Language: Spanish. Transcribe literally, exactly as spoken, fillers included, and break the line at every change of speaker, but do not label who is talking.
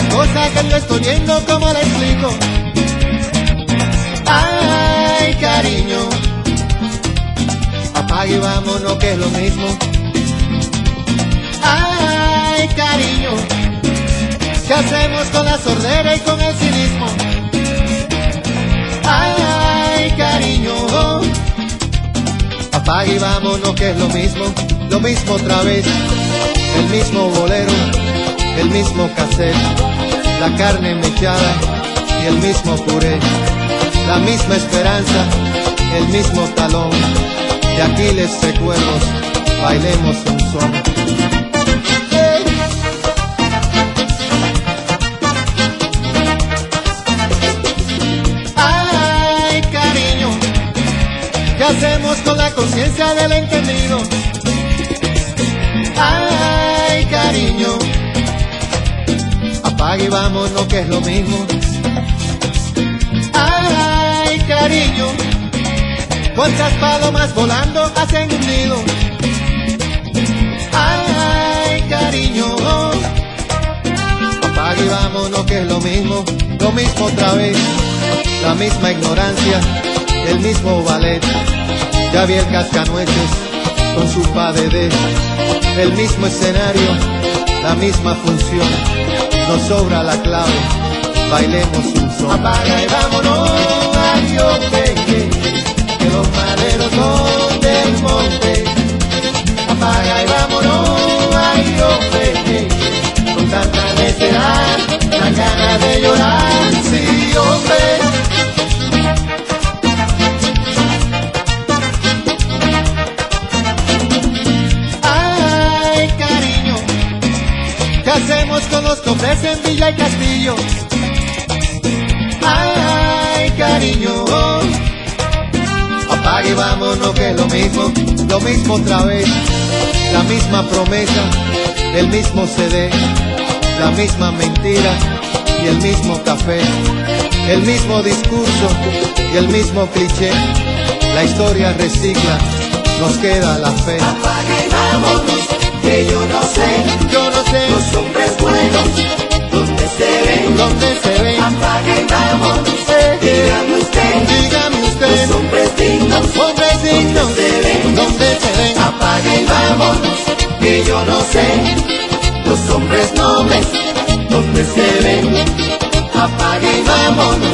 cosa que yo estoy viendo, ¿cómo le explico? Ay, cariño, apague y vámonos que es lo mismo. Ay, cariño, ¿qué hacemos con la sordera y con el cinismo? Ay, cariño, apague y vámonos que es lo mismo. Lo mismo otra vez, el mismo bolero, el mismo cassette, la carne mechada y el mismo puré, la misma esperanza, el mismo talón, de Aquiles recuerdos, bailemos un son. Hey. Ay, cariño, ¿qué hacemos con la conciencia del entendido? Ay, cariño, apague y vámonos que es lo mismo. Ay, cariño, cuántas palomas volando hacen un nido. Ay, cariño, apague y vámonos que es lo mismo. Lo mismo otra vez, la misma ignorancia, el mismo ballet. Ya vi el cascanueces con su padedé, el mismo escenario, la misma función. Nos sobra la clave, bailemos un son. Apaga y vámonos, ay, oh, baby, que los maderos son del monte. Apaga y vámonos, ay, oh, baby, con tanta necedad, dan ganas de llorar, sí, hombre. Ay, cariño, ¿qué hacemos con los que ofrecen Villa y Castillo? Ay, cariño, apague y vámonos que es lo mismo. Lo mismo otra vez, la misma promesa, el mismo C D, la misma mentira y el mismo café, el mismo discurso y el mismo cliché. La historia recicla, nos queda la fe.
Apaga y vámonos, que yo no sé,
yo no sé,
los hombres buenos, ¿dónde se ven?
¿dónde se ven?
Apaga y vámonos,
Eh,
dígame usted,
dígame usted,
los hombres dignos,
hombres dignos,
¿dónde se ven?
¿dónde se ven?
Apaga y vámonos, que yo no sé, los hombres nobles, ¿dónde se ven? Apaga y vámonos,